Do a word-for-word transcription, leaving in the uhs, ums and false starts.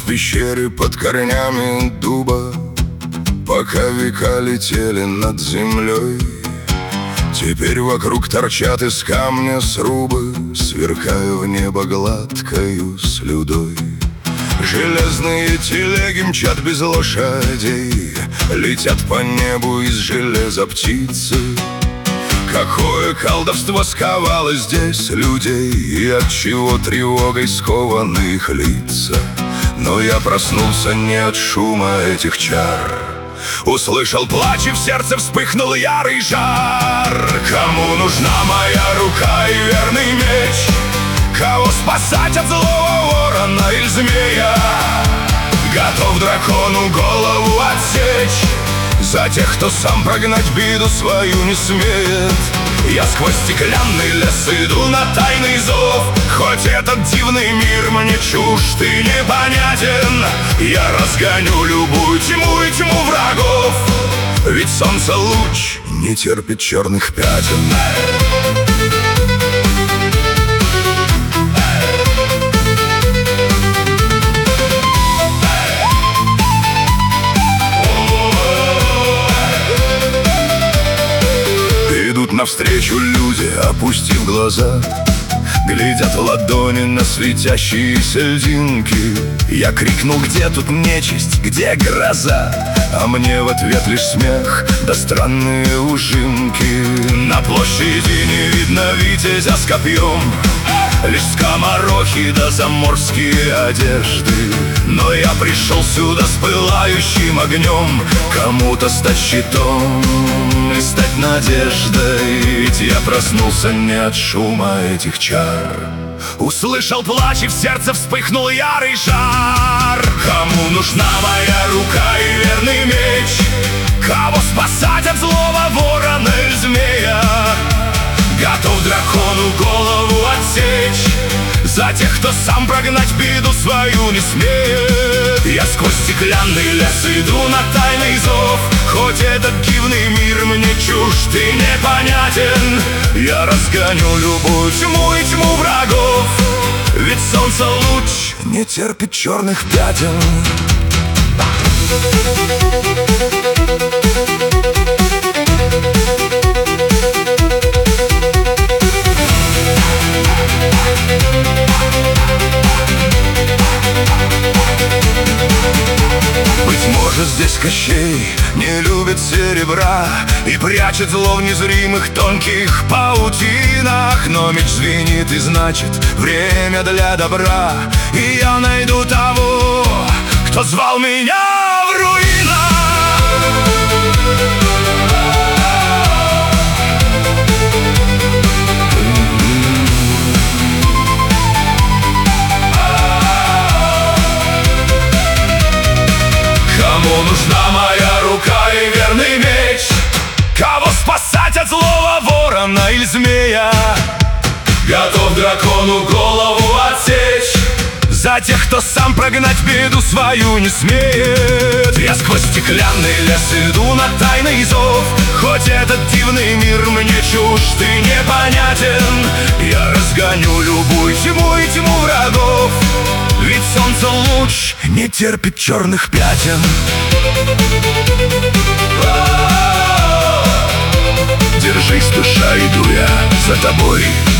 пещере под корнями дуба, пока века летели над землей. Теперь вокруг торчат из камня срубы, сверкая в небо гладкою слюдой. Железные телеги мчат без лошадей, летят по небу из железа птицы. Какое колдовство сковало здесь людей, и отчего тревогой скованы их лица. Но я проснулся не от шума этих чар, услышал плач, и в сердце вспыхнул ярый жар. Кому нужна моя рука и верный меч? Кого спасать от злого ворона или змея? Готов дракону голову отсечь за тех, кто сам прогнать беду свою не смеет. Я сквозь стеклянный лес иду на тайный зов, хоть этот дивный мир мне чужд и непонятен. Я разгоню любую тьму и тьму врагов, ведь солнце луч не терпит черных пятен. Навстречу люди, опустив глаза, глядят в ладони на светящиеся льдинки. Я крикнул: где тут нечисть, где гроза? А мне в ответ лишь смех да странные ужимки. На площади не видно витязя с копьем, лишь скоморохи да заморские одежды. Но я пришел сюда с пылающим огнем, кому-то стать щитом и стать надеждой. Ведь я проснулся не от шума этих чар, услышал плач, и в сердце вспыхнул ярый жар. Кому нужна моя рука и верный меч? Кого спасать от злого ворона или змея? Готов дракону голову отсечь за тех, кто сам прогнать беду свою не смеет. Я сквозь стеклянный лес иду на тайный зов, хоть этот дивный мир мне чужд и непонятен. Я разгоню любую тьму и тьму врагов, ведь солнце луч не терпит черных пятен. Здесь Кощей не любит серебра и прячет зло в незримых тонких паутинах. Но меч звенит, и значит время для добра, и я найду того, кто звал меня в руинах. Кому нужна моя рука и верный меч? Кого спасать от злого ворона или змея? Готов дракону голову отсечь за тех, кто сам прогнать беду свою не смеет. Я сквозь стеклянный лес иду на тайный зов, хоть этот дивный мир мне чужд и непонятен. Я разгоню любую тьму и тьму врагов, ведь солнце луч не терпит черных пятен. Держись, душа, иду я за тобой.